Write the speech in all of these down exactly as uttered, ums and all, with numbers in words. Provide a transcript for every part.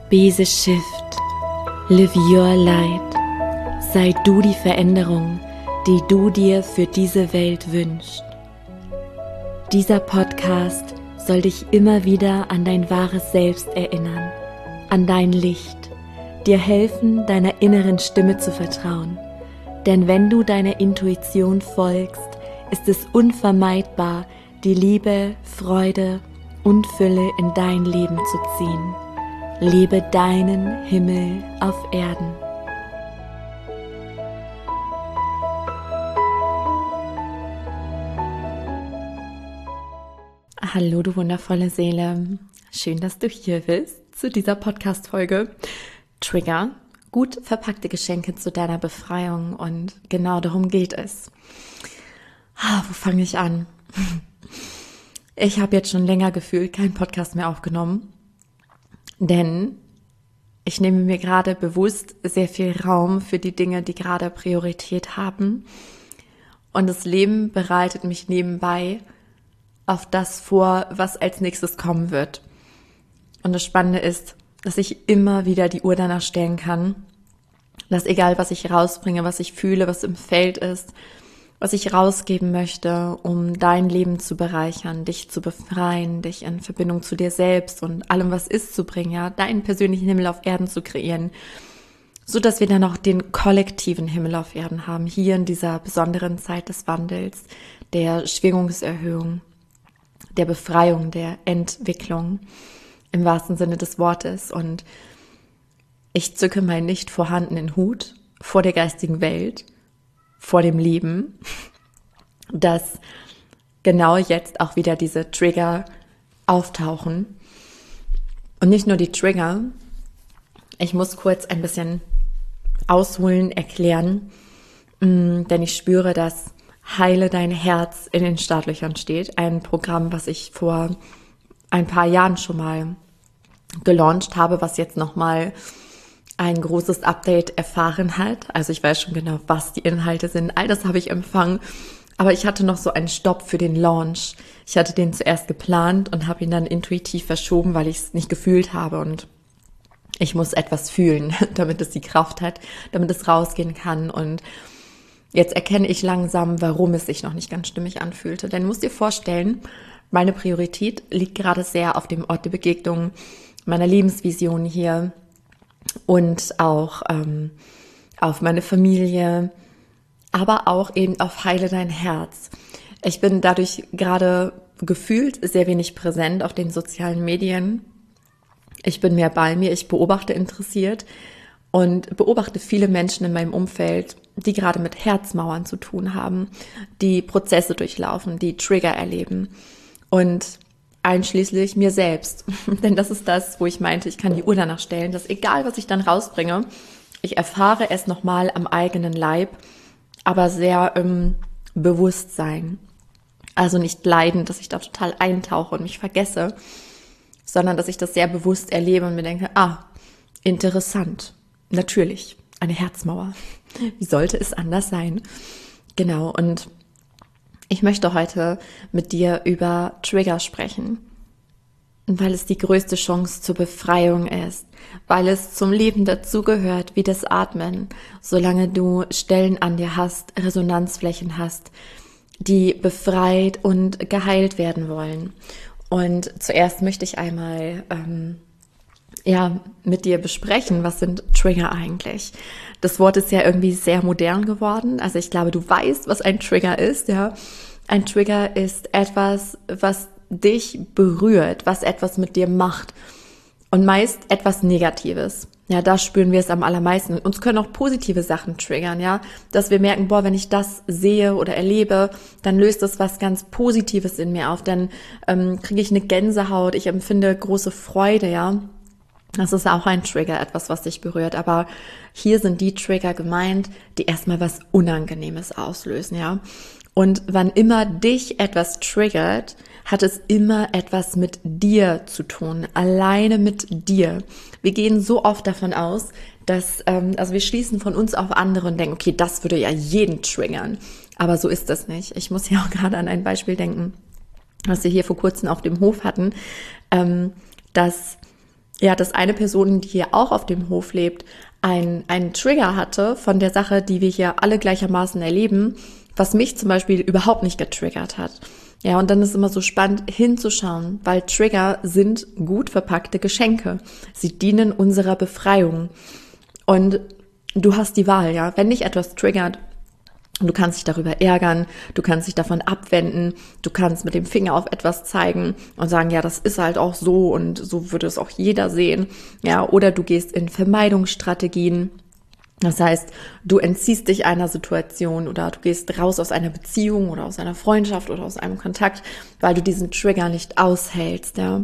Be the shift. Live your light. Sei du die Veränderung, die du dir für diese Welt wünschst. Dieser Podcast soll dich immer wieder an dein wahres Selbst erinnern, an dein Licht, dir helfen, deiner inneren Stimme zu vertrauen. Denn wenn du deiner Intuition folgst, ist es unvermeidbar, die Liebe, Freude und Fülle in dein Leben zu ziehen. Lebe deinen Himmel auf Erden. Hallo, du wundervolle Seele. Schön, dass du hier bist zu dieser Podcast-Folge. Trigger, gut verpackte Geschenke zu deiner Befreiung, und genau darum geht es. Ah, wo fange ich an? Ich habe jetzt schon länger gefühlt keinen Podcast mehr aufgenommen, denn ich nehme mir gerade bewusst sehr viel Raum für die Dinge, die gerade Priorität haben, und das Leben bereitet mich nebenbei auf das vor, was als nächstes kommen wird. Und das Spannende ist, dass ich immer wieder die Uhr danach stellen kann, dass egal, was ich rausbringe, was ich fühle, was im Feld ist, was ich rausgeben möchte, um dein Leben zu bereichern, dich zu befreien, dich in Verbindung zu dir selbst und allem, was ist, zu bringen, ja, deinen persönlichen Himmel auf Erden zu kreieren, so dass wir dann auch den kollektiven Himmel auf Erden haben, hier in dieser besonderen Zeit des Wandels, der Schwingungserhöhung, der Befreiung, der Entwicklung, im wahrsten Sinne des Wortes. Und ich zücke meinen nicht vorhandenen Hut vor der geistigen Welt, vor dem Leben, dass genau jetzt auch wieder diese Trigger auftauchen. Und nicht nur die Trigger, ich muss kurz ein bisschen ausholen, erklären, denn ich spüre, dass Heile dein Herz in den Startlöchern steht. Ein Programm, was ich vor ein paar Jahren schon mal gelauncht habe, was jetzt nochmal ein großes Update erfahren hat. Also ich weiß schon genau, was die Inhalte sind. All das habe ich empfangen. Aber ich hatte noch so einen Stopp für den Launch. Ich hatte den zuerst geplant und habe ihn dann intuitiv verschoben, weil ich es nicht gefühlt habe. Und ich muss etwas fühlen, damit es die Kraft hat, damit es rausgehen kann. Und jetzt erkenne ich langsam, warum es sich noch nicht ganz stimmig anfühlte. Denn du musst dir vorstellen, meine Priorität liegt gerade sehr auf dem Ort der Begegnung, meiner Lebensvision hier, und auch ähm, auf meine Familie, aber auch eben auf Heile dein Herz. Ich bin dadurch gerade gefühlt sehr wenig präsent auf den sozialen Medien. Ich bin mehr bei mir, ich beobachte interessiert und beobachte viele Menschen in meinem Umfeld, die gerade mit Herzmauern zu tun haben, die Prozesse durchlaufen, die Trigger erleben, und einschließlich mir selbst. Denn das ist das, wo ich meinte, ich kann die Uhr danach stellen, dass egal, was ich dann rausbringe, ich erfahre es nochmal am eigenen Leib, aber sehr im Bewusstsein. Also nicht leidend, dass ich da total eintauche und mich vergesse, sondern dass ich das sehr bewusst erlebe und mir denke, ah, interessant, natürlich, eine Herzmauer. Wie sollte es anders sein? Genau, und ich möchte heute mit dir über Trigger sprechen, weil es die größte Chance zur Befreiung ist, weil es zum Leben dazugehört wie das Atmen, solange du Stellen an dir hast, Resonanzflächen hast, die befreit und geheilt werden wollen. Und zuerst möchte ich einmal ähm, ja mit dir besprechen, was sind Trigger eigentlich? Das Wort ist ja irgendwie sehr modern geworden. Also ich glaube, du weißt, was ein Trigger ist, ja. Ein Trigger ist etwas, was dich berührt, was etwas mit dir macht. Und meist etwas Negatives. Ja, da spüren wir es am allermeisten. Uns können auch positive Sachen triggern, ja. Dass wir merken, boah, wenn ich das sehe oder erlebe, dann löst das was ganz Positives in mir auf. Dann ähm, kriege ich eine Gänsehaut, ich empfinde große Freude, ja. Das ist auch ein Trigger, etwas, was dich berührt. Aber hier sind die Trigger gemeint, die erstmal was Unangenehmes auslösen, ja. Und wann immer dich etwas triggert, hat es immer etwas mit dir zu tun, alleine mit dir. Wir gehen so oft davon aus, dass, ähm, also wir schließen von uns auf andere und denken, okay, das würde ja jeden triggern. Aber so ist das nicht. Ich muss ja auch gerade an ein Beispiel denken, was wir hier vor kurzem auf dem Hof hatten, ähm, dass ja, dass eine Person, die hier auch auf dem Hof lebt, ein, einen Trigger hatte von der Sache, die wir hier alle gleichermaßen erleben, was mich zum Beispiel überhaupt nicht getriggert hat. Ja, und dann ist immer so spannend hinzuschauen, weil Trigger sind gut verpackte Geschenke. Sie dienen unserer Befreiung. Und du hast die Wahl, ja. Wenn dich etwas triggert, du kannst dich darüber ärgern, du kannst dich davon abwenden, du kannst mit dem Finger auf etwas zeigen und sagen, ja, das ist halt auch so und so würde es auch jeder sehen. Ja, oder du gehst in Vermeidungsstrategien. Das heißt, du entziehst dich einer Situation oder du gehst raus aus einer Beziehung oder aus einer Freundschaft oder aus einem Kontakt, weil du diesen Trigger nicht aushältst. Ja.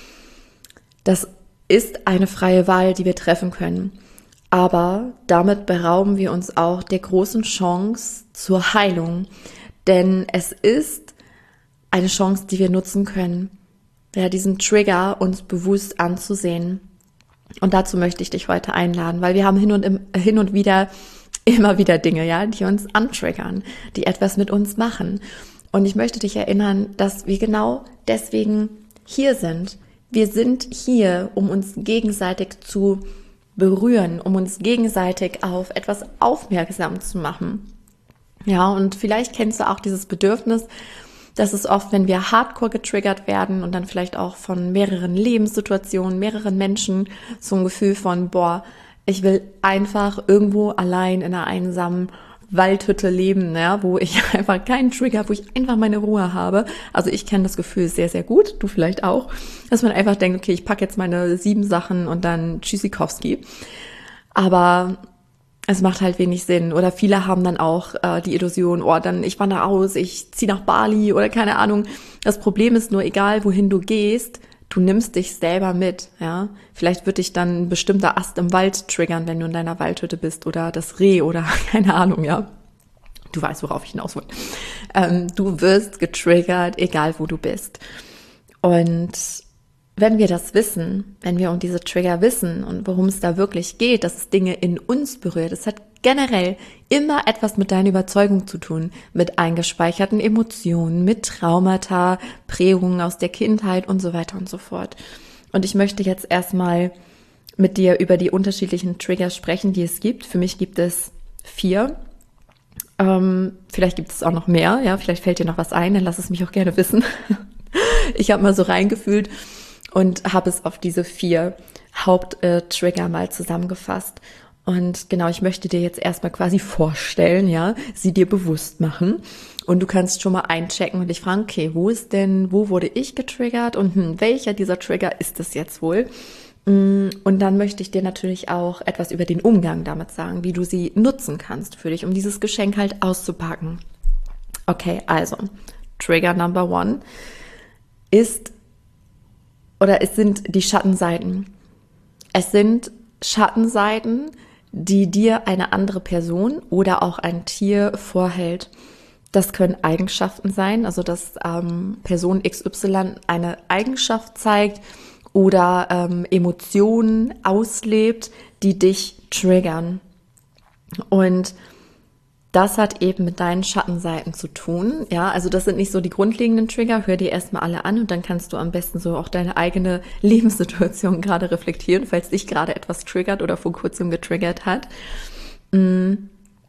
Das ist eine freie Wahl, die wir treffen können. Aber damit berauben wir uns auch der großen Chance zur Heilung. Denn es ist eine Chance, die wir nutzen können, ja, diesen Trigger uns bewusst anzusehen. Und dazu möchte ich dich heute einladen, weil wir haben hin und, im, hin und wieder immer wieder Dinge, ja, die uns antriggern, die etwas mit uns machen. Und ich möchte dich erinnern, dass wir genau deswegen hier sind. Wir sind hier, um uns gegenseitig zu berühren, um uns gegenseitig auf etwas aufmerksam zu machen. Ja, und vielleicht kennst du auch dieses Bedürfnis, dass es oft, wenn wir hardcore getriggert werden und dann vielleicht auch von mehreren Lebenssituationen, mehreren Menschen, so ein Gefühl von, boah, ich will einfach irgendwo allein in einer einsamen Waldhütte leben, ja, wo ich einfach keinen Trigger, wo ich einfach meine Ruhe habe. Also ich kenne das Gefühl sehr, sehr gut, du vielleicht auch, dass man einfach denkt, okay, ich packe jetzt meine sieben Sachen und dann Tschüssikowski. Aber es macht halt wenig Sinn. Oder viele haben dann auch äh, die Illusion, oh, dann ich wandere aus, ich ziehe nach Bali oder keine Ahnung. Das Problem ist nur, egal wohin du gehst, du nimmst dich selber mit, ja. Vielleicht wird dich dann ein bestimmter Ast im Wald triggern, wenn du in deiner Waldhütte bist oder das Reh oder keine Ahnung, ja. Du weißt, worauf ich hinaus will. Ähm, du wirst getriggert, egal wo du bist. Und wenn wir das wissen, wenn wir um diese Trigger wissen und worum es da wirklich geht, dass es Dinge in uns berührt, es hat generell immer etwas mit deiner Überzeugung zu tun, mit eingespeicherten Emotionen, mit Traumata, Prägungen aus der Kindheit und so weiter und so fort. Und ich möchte jetzt erstmal mit dir über die unterschiedlichen Trigger sprechen, die es gibt. Für mich gibt es vier. Ähm, vielleicht gibt es auch noch mehr, ja, vielleicht fällt dir noch was ein, dann lass es mich auch gerne wissen. Ich habe mal so reingefühlt und habe es auf diese vier Haupttrigger mal zusammengefasst. Und genau, ich möchte dir jetzt erstmal quasi vorstellen, ja, sie dir bewusst machen. Und du kannst schon mal einchecken und dich fragen, okay, wo ist denn, wo wurde ich getriggert und hm, welcher dieser Trigger ist es jetzt wohl? Und dann möchte ich dir natürlich auch etwas über den Umgang damit sagen, wie du sie nutzen kannst für dich, um dieses Geschenk halt auszupacken. Okay, also, Trigger Number One ist Oder es sind die Schattenseiten. Es sind Schattenseiten, die dir eine andere Person oder auch ein Tier vorhält. Das können Eigenschaften sein, also dass ähm, Person X Y eine Eigenschaft zeigt oder ähm, Emotionen auslebt, die dich triggern. Und das hat eben mit deinen Schattenseiten zu tun. Ja, also das sind nicht so die grundlegenden Trigger. Hör dir erstmal alle an und dann kannst du am besten so auch deine eigene Lebenssituation gerade reflektieren, falls dich gerade etwas triggert oder vor kurzem getriggert hat. Mhm.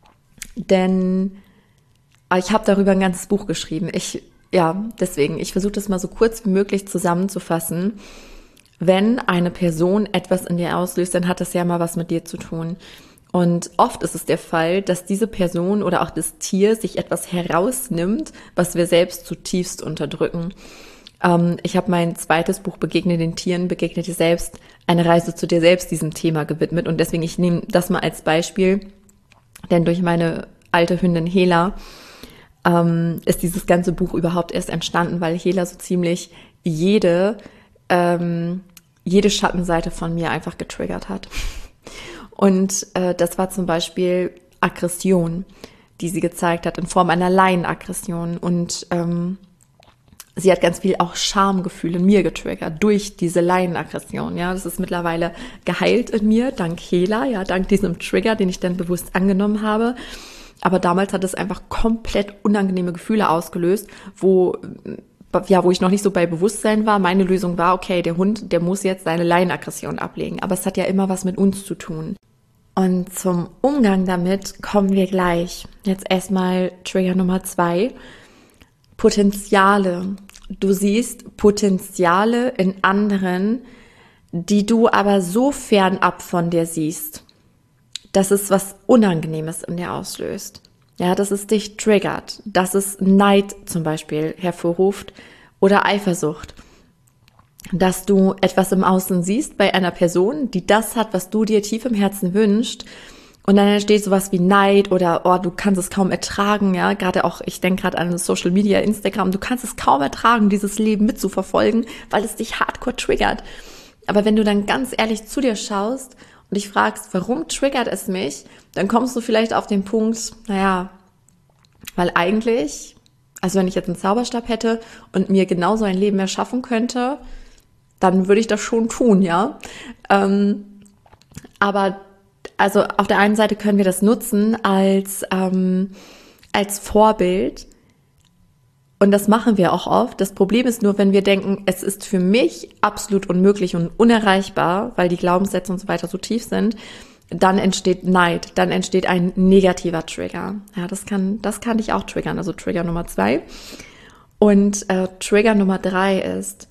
Denn ich habe darüber ein ganzes Buch geschrieben. Ich, ja, deswegen, ich versuche das mal so kurz wie möglich zusammenzufassen. Wenn eine Person etwas in dir auslöst, dann hat das ja mal was mit dir zu tun. Und oft ist es der Fall, dass diese Person oder auch das Tier sich etwas herausnimmt, was wir selbst zutiefst unterdrücken. Ähm, ich habe mein zweites Buch Begegne den Tieren, begegne dir selbst, eine Reise zu dir selbst diesem Thema gewidmet. Und deswegen, ich nehme das mal als Beispiel, denn durch meine alte Hündin Hela ähm, ist dieses ganze Buch überhaupt erst entstanden, weil Hela so ziemlich jede, ähm, jede Schattenseite von mir einfach getriggert hat. Und äh, das war zum Beispiel Aggression, die sie gezeigt hat in Form einer Laienaggression. Und ähm, sie hat ganz viel auch Schamgefühl in mir getriggert durch diese Laienaggression. Ja, das ist mittlerweile geheilt in mir, dank Hela, ja, dank diesem Trigger, den ich dann bewusst angenommen habe. Aber damals hat es einfach komplett unangenehme Gefühle ausgelöst, wo ja, wo ich noch nicht so bei Bewusstsein war, meine Lösung war, okay, der Hund, der muss jetzt seine Laienaggression ablegen. Aber es hat ja immer was mit uns zu tun. Und zum Umgang damit kommen wir gleich. Jetzt erstmal Trigger Nummer zwei. Potenziale. Du siehst Potenziale in anderen, die du aber so fernab von dir siehst, dass es was Unangenehmes in dir auslöst. Ja, dass es dich triggert, dass es Neid zum Beispiel hervorruft oder Eifersucht. Dass du etwas im Außen siehst bei einer Person, die das hat, was du dir tief im Herzen wünschst. Und dann entsteht sowas wie Neid oder, oh, du kannst es kaum ertragen, ja, gerade auch, ich denke gerade an Social Media, Instagram, du kannst es kaum ertragen, dieses Leben mitzuverfolgen, weil es dich hardcore triggert. Aber wenn du dann ganz ehrlich zu dir schaust und dich fragst, warum triggert es mich, dann kommst du vielleicht auf den Punkt, naja, weil eigentlich, also wenn ich jetzt einen Zauberstab hätte und mir genauso ein Leben erschaffen könnte, dann würde ich das schon tun, ja. Ähm, aber also auf der einen Seite können wir das nutzen als, ähm, als Vorbild. Und das machen wir auch oft. Das Problem ist nur, wenn wir denken, es ist für mich absolut unmöglich und unerreichbar, weil die Glaubenssätze und so weiter so tief sind, dann entsteht Neid, dann entsteht ein negativer Trigger. Ja, das kann, das kann dich auch triggern, also Trigger Nummer zwei. Und äh, Trigger Nummer drei ist,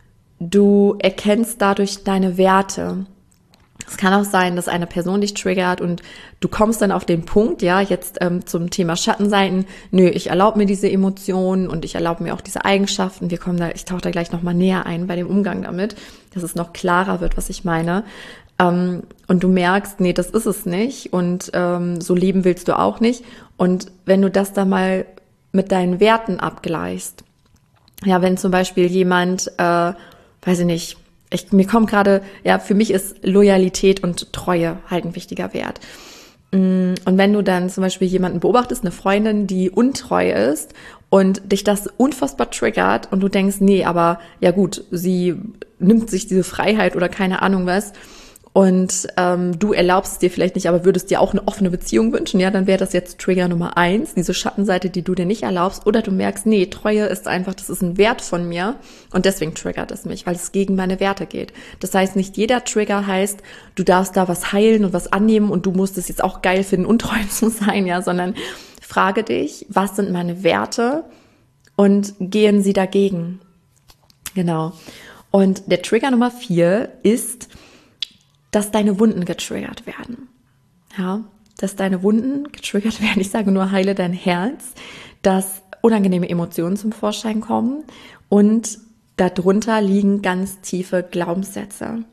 du erkennst dadurch deine Werte. Es kann auch sein, dass eine Person dich triggert und du kommst dann auf den Punkt, ja, jetzt ähm, zum Thema Schattenseiten, nö, ich erlaube mir diese Emotionen und ich erlaube mir auch diese Eigenschaften. Wir kommen da, ich tauche da gleich nochmal näher ein bei dem Umgang damit, dass es noch klarer wird, was ich meine. Ähm, und du merkst, nee, das ist es nicht und ähm, so leben willst du auch nicht. Und wenn du das dann mal mit deinen Werten abgleichst, ja, wenn zum Beispiel jemand, äh, weiß ich nicht, Ich, mir kommt gerade, ja, für mich ist Loyalität und Treue halt ein wichtiger Wert. Und wenn du dann zum Beispiel jemanden beobachtest, eine Freundin, die untreu ist und dich das unfassbar triggert und du denkst, nee, aber ja gut, sie nimmt sich diese Freiheit oder keine Ahnung was und ähm, du erlaubst es dir vielleicht nicht, aber würdest dir auch eine offene Beziehung wünschen, ja, dann wäre das jetzt Trigger Nummer eins, diese Schattenseite, die du dir nicht erlaubst, oder du merkst, nee, Treue ist einfach, das ist ein Wert von mir und deswegen triggert es mich, weil es gegen meine Werte geht. Das heißt, nicht jeder Trigger heißt, du darfst da was heilen und was annehmen und du musst es jetzt auch geil finden, untreu zu sein, ja, sondern frage dich, was sind meine Werte und gehen sie dagegen? Genau. Und der Trigger Nummer vier ist, dass deine Wunden getriggert werden. Ja, dass deine Wunden getriggert werden. Ich sage nur, heile dein Herz, dass unangenehme Emotionen zum Vorschein kommen und darunter liegen ganz tiefe Glaubenssätze.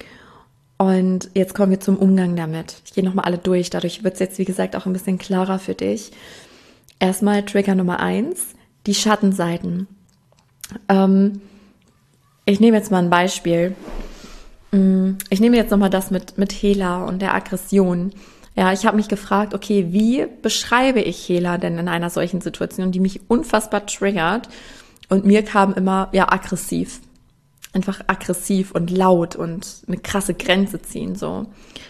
Und jetzt kommen wir zum Umgang damit. Ich gehe nochmal alle durch. Dadurch wird es jetzt, wie gesagt, auch ein bisschen klarer für dich. Erstmal Trigger Nummer eins, die Schattenseiten. Ähm, ich nehme jetzt mal ein Beispiel. Ich nehme jetzt nochmal das mit, mit Hela und der Aggression. Ja, ich habe mich gefragt, okay, wie beschreibe ich Hela denn in einer solchen Situation, die mich unfassbar triggert? Und mir kam immer, ja, aggressiv. Einfach aggressiv und laut und eine krasse Grenze ziehen, so.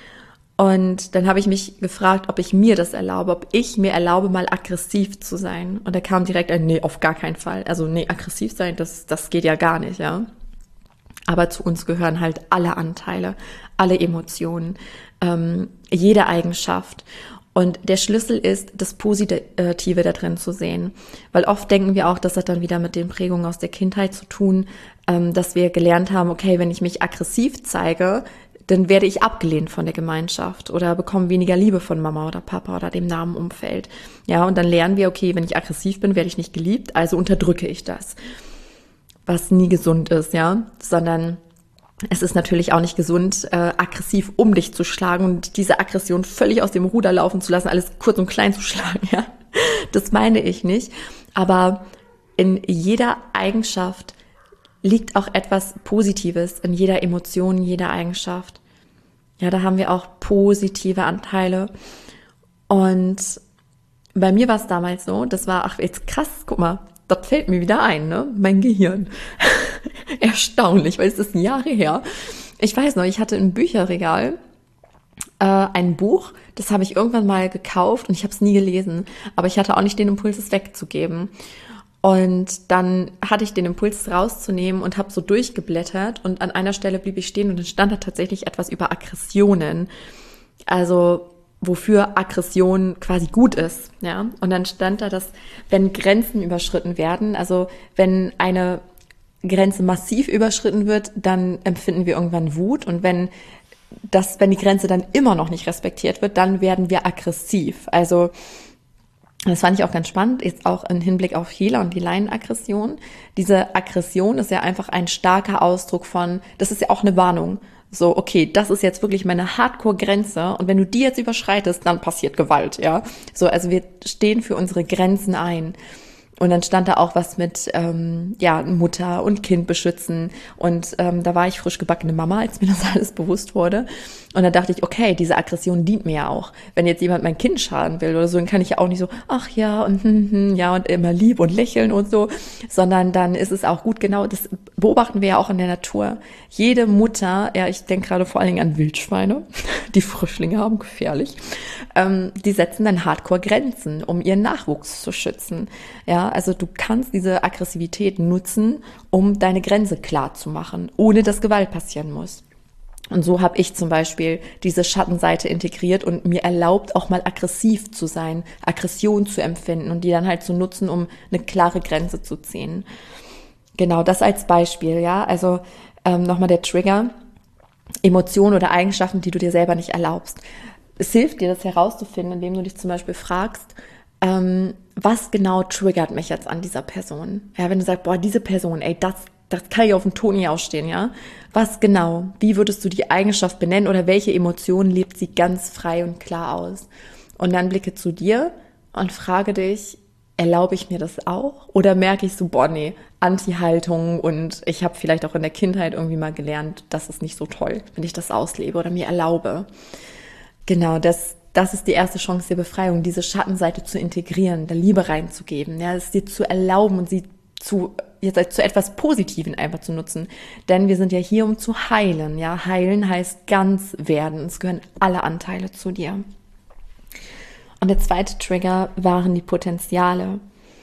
Und dann habe ich mich gefragt, ob ich mir das erlaube, ob ich mir erlaube, mal aggressiv zu sein. Und da kam direkt ein, nee, auf gar keinen Fall. Also, nee, aggressiv sein, das, das geht ja gar nicht, ja. Aber zu uns gehören halt alle Anteile, alle Emotionen, ähm, jede Eigenschaft. Und der Schlüssel ist, das Positive da drin zu sehen. Weil oft denken wir auch, das hat dann wieder mit den Prägungen aus der Kindheit zu tun, ähm, dass wir gelernt haben, okay, wenn ich mich aggressiv zeige, dann werde ich abgelehnt von der Gemeinschaft oder bekomme weniger Liebe von Mama oder Papa oder dem nahen Umfeld. Ja, und dann lernen wir, okay, wenn ich aggressiv bin, werde ich nicht geliebt, also unterdrücke ich das. Was nie gesund ist, ja, sondern es ist natürlich auch nicht gesund, äh, aggressiv um dich zu schlagen und diese Aggression völlig aus dem Ruder laufen zu lassen, alles kurz und klein zu schlagen, ja. Das meine ich nicht, aber in jeder Eigenschaft liegt auch etwas Positives, in jeder Emotion, jeder Eigenschaft. Ja, da haben wir auch positive Anteile und bei mir war es damals so, das war, ach, jetzt krass, guck mal, das fällt mir wieder ein, ne? Mein Gehirn. Erstaunlich, weil es ist Jahre her. Ich weiß noch, ich hatte im Bücherregal äh, ein Buch, das habe ich irgendwann mal gekauft und ich habe es nie gelesen. Aber ich hatte auch nicht den Impuls, es wegzugeben. Und dann hatte ich den Impuls rauszunehmen und habe so durchgeblättert und an einer Stelle blieb ich stehen und dann stand da tatsächlich etwas über Aggressionen. Also wofür Aggression quasi gut ist, ja. Und dann stand da, dass wenn Grenzen überschritten werden, also wenn eine Grenze massiv überschritten wird, dann empfinden wir irgendwann Wut und wenn das, wenn die Grenze dann immer noch nicht respektiert wird, dann werden wir aggressiv. Also das fand ich auch ganz spannend, jetzt auch im Hinblick auf Healer und die Laienaggression. Diese Aggression ist ja einfach ein starker Ausdruck von, das ist ja auch eine Warnung. So, okay, das ist jetzt wirklich meine Hardcore-Grenze und wenn du die jetzt überschreitest, dann passiert Gewalt, ja. So, also wir stehen für unsere Grenzen ein. Und dann stand da auch was mit ähm, ja Mutter und Kind beschützen und ähm, da war ich frisch gebackene Mama, als mir das alles bewusst wurde und da dachte ich, okay, diese Aggression dient mir ja auch. Wenn jetzt jemand mein Kind schaden will oder so, dann kann ich ja auch nicht so, ach ja und hm, hm, ja und immer lieb und lächeln und so, sondern dann ist es auch gut, genau, das beobachten wir ja auch in der Natur. Jede Mutter, ja, ich denke gerade vor allen Dingen an Wildschweine, die Frischlinge haben, gefährlich, ähm, die setzen dann Hardcore-Grenzen, um ihren Nachwuchs zu schützen. Ja, also du kannst diese Aggressivität nutzen, um deine Grenze klar zu machen, ohne dass Gewalt passieren muss. Und so habe ich zum Beispiel diese Schattenseite integriert und mir erlaubt, auch mal aggressiv zu sein, Aggression zu empfinden und die dann halt zu nutzen, um eine klare Grenze zu ziehen. Genau, das als Beispiel, ja. Also ähm, nochmal der Trigger, Emotionen oder Eigenschaften, die du dir selber nicht erlaubst. Es hilft dir, das herauszufinden, indem du dich zum Beispiel fragst, ähm, was genau triggert mich jetzt an dieser Person? Ja, wenn du sagst, boah, diese Person, ey, das, das kann ich auf dem Ton nicht ausstehen, ja? Was genau? Wie würdest du die Eigenschaft benennen oder welche Emotionen lebt sie ganz frei und klar aus? Und dann blicke zu dir und frage dich, erlaube ich mir das auch? Oder merke ich so, boah, nee, Anti-Haltung und ich habe vielleicht auch in der Kindheit irgendwie mal gelernt, das ist nicht so toll, wenn ich das auslebe oder mir erlaube. Genau, das Das ist die erste Chance der Befreiung, diese Schattenseite zu integrieren, da Liebe reinzugeben, ja, es dir zu erlauben und sie zu, jetzt zu etwas Positiven einfach zu nutzen. Denn wir sind ja hier, um zu heilen, ja. Heilen heißt ganz werden. Es gehören alle Anteile zu dir. Und der zweite Trigger waren die Potenziale.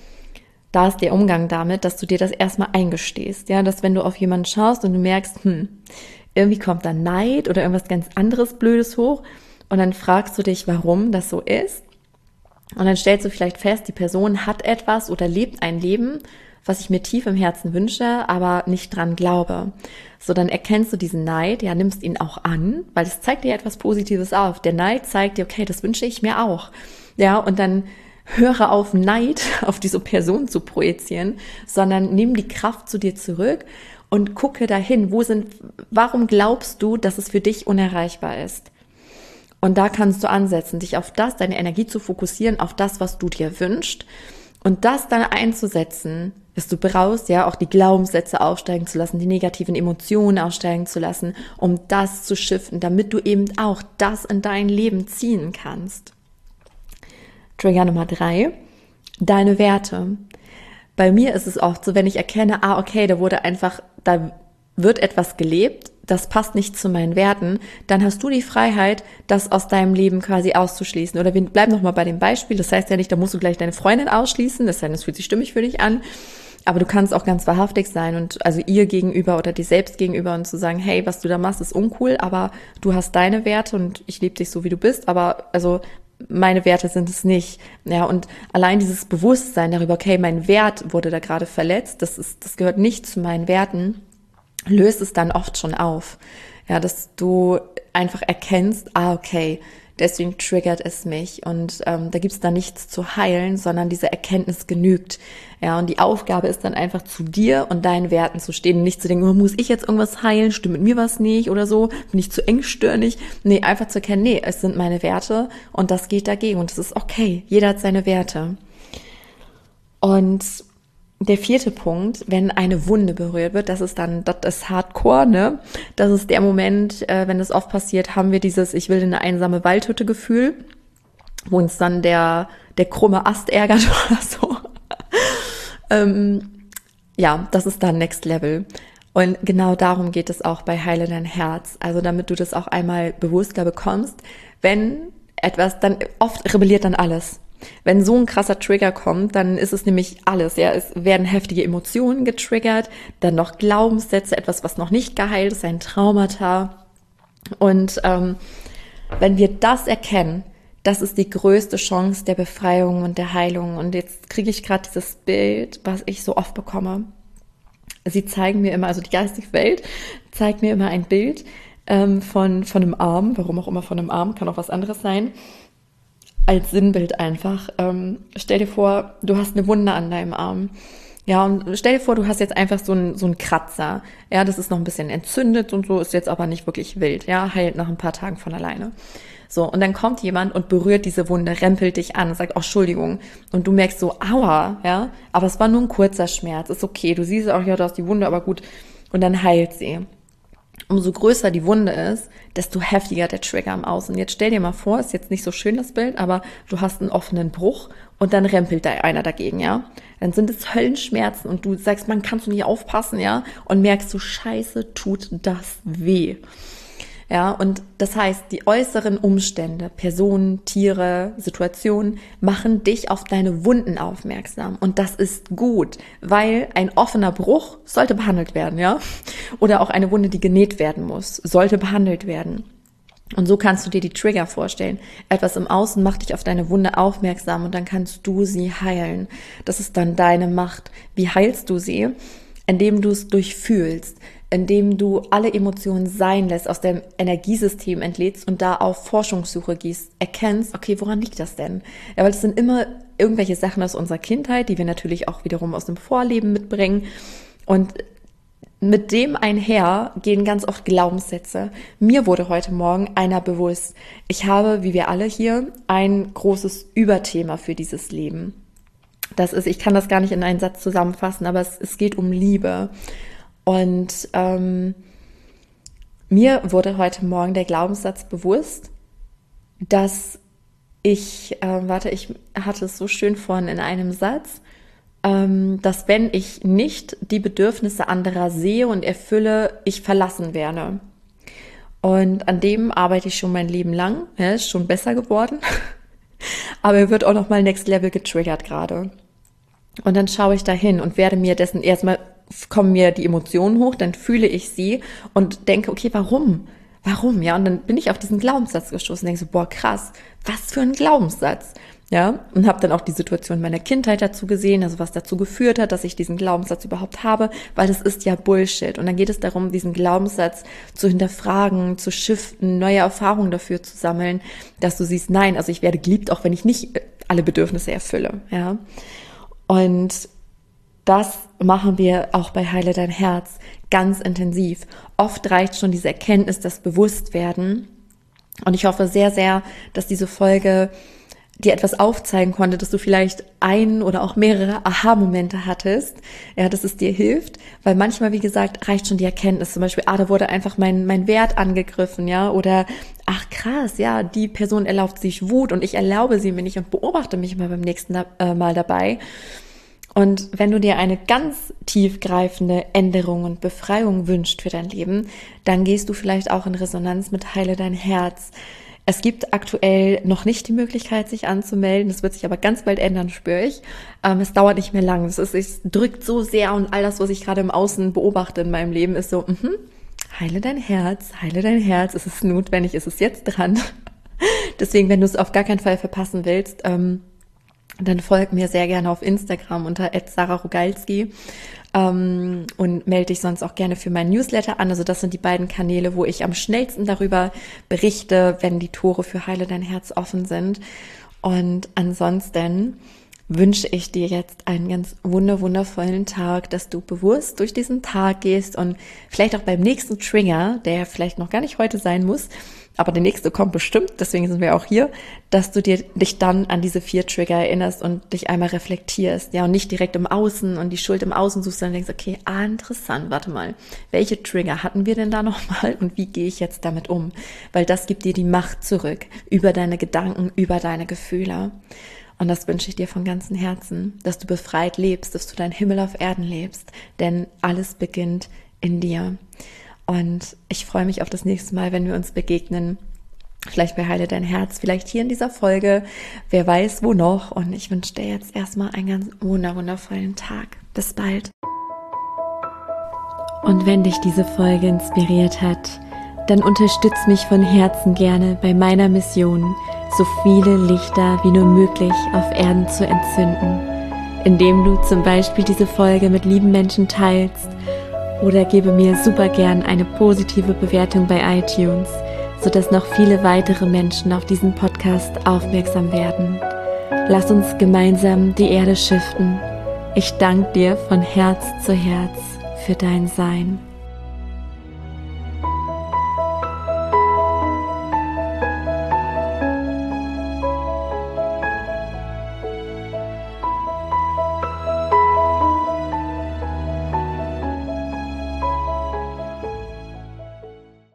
Da ist der Umgang damit, dass du dir das erstmal eingestehst, ja, dass wenn du auf jemanden schaust und du merkst, hm, irgendwie kommt da Neid oder irgendwas ganz anderes Blödes hoch, und dann fragst du dich, warum das so ist. Und dann stellst du vielleicht fest, die Person hat etwas oder lebt ein Leben, was ich mir tief im Herzen wünsche, aber nicht dran glaube. So, dann erkennst du diesen Neid, ja, nimmst ihn auch an, weil es zeigt dir etwas Positives auf. Der Neid zeigt dir, okay, das wünsche ich mir auch. Ja, und dann höre auf, Neid auf diese Person zu projizieren, sondern nimm die Kraft zu dir zurück und gucke dahin, wo sind, warum glaubst du, dass es für dich unerreichbar ist? Und da kannst du ansetzen, dich auf das, deine Energie zu fokussieren, auf das, was du dir wünschst und das dann einzusetzen, dass du brauchst, ja, auch die Glaubenssätze aufsteigen zu lassen, die negativen Emotionen aufsteigen zu lassen, um das zu shiften, damit du eben auch das in dein Leben ziehen kannst. Trigger Nummer drei, deine Werte. Bei mir ist es oft so, wenn ich erkenne, ah, okay, da wurde einfach, da wird etwas gelebt, das passt nicht zu meinen Werten, dann hast du die Freiheit, das aus deinem Leben quasi auszuschließen. Oder wir bleiben nochmal bei dem Beispiel, das heißt ja nicht, da musst du gleich deine Freundin ausschließen, das heißt, das fühlt sich stimmig für dich an, aber du kannst auch ganz wahrhaftig sein und also ihr gegenüber oder dir selbst gegenüber und zu sagen, hey, was du da machst, ist uncool, aber du hast deine Werte und ich liebe dich so, wie du bist, aber also meine Werte sind es nicht. Ja, und allein dieses Bewusstsein darüber, okay, mein Wert wurde da gerade verletzt, das ist, das gehört nicht zu meinen Werten, löst es dann oft schon auf. Ja, dass du einfach erkennst, ah, okay, deswegen triggert es mich. Und ähm, da gibt's dann nichts zu heilen, sondern diese Erkenntnis genügt. Ja, und die Aufgabe ist dann einfach zu dir und deinen Werten zu stehen. Nicht zu denken, oh, muss ich jetzt irgendwas heilen? Stimmt mit mir was nicht oder so? Bin ich zu engstirnig? Nee, einfach zu erkennen, nee, es sind meine Werte und das geht dagegen. Und das ist okay. Jeder hat seine Werte. Und der vierte Punkt, wenn eine Wunde berührt wird, das ist dann, das ist Hardcore, ne? Das ist der Moment, äh, wenn das oft passiert, haben wir dieses Ich will in eine einsame Waldhütte Gefühl, wo uns dann der, der krumme Ast ärgert oder so. ähm, ja, das ist dann Next Level. Und genau darum geht es auch bei Heile dein Herz. Also damit du das auch einmal bewusster bekommst, wenn etwas, dann oft rebelliert dann alles. Wenn so ein krasser Trigger kommt, dann ist es nämlich alles, ja, es werden heftige Emotionen getriggert, dann noch Glaubenssätze, etwas, was noch nicht geheilt ist, ein Traumata. Und ähm, wenn wir das erkennen, das ist die größte Chance der Befreiung und der Heilung. Und jetzt kriege ich gerade dieses Bild, was ich so oft bekomme. Sie zeigen mir immer, also die geistige Welt zeigt mir immer ein Bild ähm, von, von einem Arm, warum auch immer von einem Arm, kann auch was anderes sein, als Sinnbild einfach. Ähm, stell dir vor, du hast eine Wunde an deinem Arm. Ja, und stell dir vor, du hast jetzt einfach so einen so einen Kratzer. Ja, das ist noch ein bisschen entzündet und so, ist jetzt aber nicht wirklich wild. Ja, heilt nach ein paar Tagen von alleine. So, und dann kommt jemand und berührt diese Wunde, rempelt dich an und sagt, oh, Entschuldigung. Und du merkst so, aua, ja, aber es war nur ein kurzer Schmerz, ist okay. Du siehst auch, ja, da ist die Wunde, aber gut. Und dann heilt sie. Umso größer die Wunde ist, desto heftiger der Trigger im Außen. Jetzt stell dir mal vor, ist jetzt nicht so schön das Bild, aber du hast einen offenen Bruch und dann rempelt da einer dagegen, ja. Dann sind es Höllenschmerzen und du sagst, man, kannst du nicht aufpassen, ja. Und merkst so, scheiße, tut das weh. Ja, und das heißt, die äußeren Umstände, Personen, Tiere, Situationen machen dich auf deine Wunden aufmerksam. Und das ist gut, weil ein offener Bruch sollte behandelt werden, ja? Oder auch eine Wunde, die genäht werden muss, sollte behandelt werden. Und so kannst du dir die Trigger vorstellen. Etwas im Außen macht dich auf deine Wunde aufmerksam und dann kannst du sie heilen. Das ist dann deine Macht. Wie heilst du sie? Indem du es durchfühlst, indem du alle Emotionen sein lässt, aus dem Energiesystem entlädst und da auf Forschungssuche gehst, erkennst, okay, woran liegt das denn? Ja, weil es sind immer irgendwelche Sachen aus unserer Kindheit, die wir natürlich auch wiederum aus dem Vorleben mitbringen. Und mit dem einher gehen ganz oft Glaubenssätze. Mir wurde heute Morgen einer bewusst. Ich habe, wie wir alle hier, ein großes Überthema für dieses Leben. Das ist, ich kann das gar nicht in einen Satz zusammenfassen, aber es, es geht um Liebe. Und ähm, mir wurde heute Morgen der Glaubenssatz bewusst, dass ich, äh, warte, ich hatte es so schön vorhin in einem Satz, ähm, dass wenn ich nicht die Bedürfnisse anderer sehe und erfülle, ich verlassen werde. Und an dem arbeite ich schon mein Leben lang, ja, ist schon besser geworden, aber er wird auch nochmal Next Level getriggert gerade. Und dann schaue ich da hin und werde mir dessen erstmal, kommen mir die Emotionen hoch, dann fühle ich sie und denke, okay, warum? Warum? Ja, und dann bin ich auf diesen Glaubenssatz gestoßen und denke so, boah, krass, was für ein Glaubenssatz. Ja, und habe dann auch die Situation meiner Kindheit dazu gesehen, also was dazu geführt hat, dass ich diesen Glaubenssatz überhaupt habe, weil das ist ja Bullshit. Und dann geht es darum, diesen Glaubenssatz zu hinterfragen, zu shiften, neue Erfahrungen dafür zu sammeln, dass du siehst, nein, also ich werde geliebt, auch wenn ich nicht alle Bedürfnisse erfülle. Ja, und das machen wir auch bei Heile dein Herz ganz intensiv. Oft reicht schon diese Erkenntnis, das Bewusstwerden. Und ich hoffe sehr, sehr, dass diese Folge dir etwas aufzeigen konnte, dass du vielleicht ein oder auch mehrere Aha-Momente hattest, ja, dass es dir hilft, weil manchmal, wie gesagt, reicht schon die Erkenntnis, zum Beispiel, ah, da wurde einfach mein, mein Wert angegriffen, ja, oder, ach krass, ja, die Person erlaubt sich Wut und ich erlaube sie mir nicht und beobachte mich mal beim nächsten äh, Mal dabei. Und wenn du dir eine ganz tiefgreifende Änderung und Befreiung wünschst für dein Leben, dann gehst du vielleicht auch in Resonanz mit Heile dein Herz. Es gibt aktuell noch nicht die Möglichkeit, sich anzumelden. Das wird sich aber ganz bald ändern, spüre ich. Ähm, es dauert nicht mehr lang. Es, ist, es drückt so sehr und all das, was ich gerade im Außen beobachte in meinem Leben, ist so, mh, heile dein Herz, heile dein Herz. Es ist notwendig, es ist jetzt dran. Deswegen, wenn du es auf gar keinen Fall verpassen willst, ähm, dann folg mir sehr gerne auf Instagram unter at sarah rogalski ähm, und melde dich sonst auch gerne für meinen Newsletter an. Also das sind die beiden Kanäle, wo ich am schnellsten darüber berichte, wenn die Tore für Heile dein Herz offen sind. Und ansonsten wünsche ich dir jetzt einen ganz wunder wundervollen Tag, dass du bewusst durch diesen Tag gehst und vielleicht auch beim nächsten Trigger, der vielleicht noch gar nicht heute sein muss, aber der nächste kommt bestimmt, deswegen sind wir auch hier, dass du dir dich dann an diese vier Trigger erinnerst und dich einmal reflektierst, ja, und nicht direkt im Außen und die Schuld im Außen suchst, sondern denkst, okay, ah, interessant, warte mal, welche Trigger hatten wir denn da nochmal und wie gehe ich jetzt damit um? Weil das gibt dir die Macht zurück über deine Gedanken, über deine Gefühle. Und das wünsche ich dir von ganzem Herzen, dass du befreit lebst, dass du deinen Himmel auf Erden lebst, denn alles beginnt in dir. Und ich freue mich auf das nächste Mal, wenn wir uns begegnen. Vielleicht bei Heile dein Herz, vielleicht hier in dieser Folge, wer weiß wo noch. Und ich wünsche dir jetzt erstmal einen ganz wundervollen Tag. Bis bald. Und wenn dich diese Folge inspiriert hat, dann unterstütz mich von Herzen gerne bei meiner Mission, so viele Lichter wie nur möglich auf Erden zu entzünden, indem du zum Beispiel diese Folge mit lieben Menschen teilst oder gebe mir super gern eine positive Bewertung bei iTunes, sodass noch viele weitere Menschen auf diesen Podcast aufmerksam werden. Lass uns gemeinsam die Erde shiften. Ich danke dir von Herz zu Herz für dein Sein.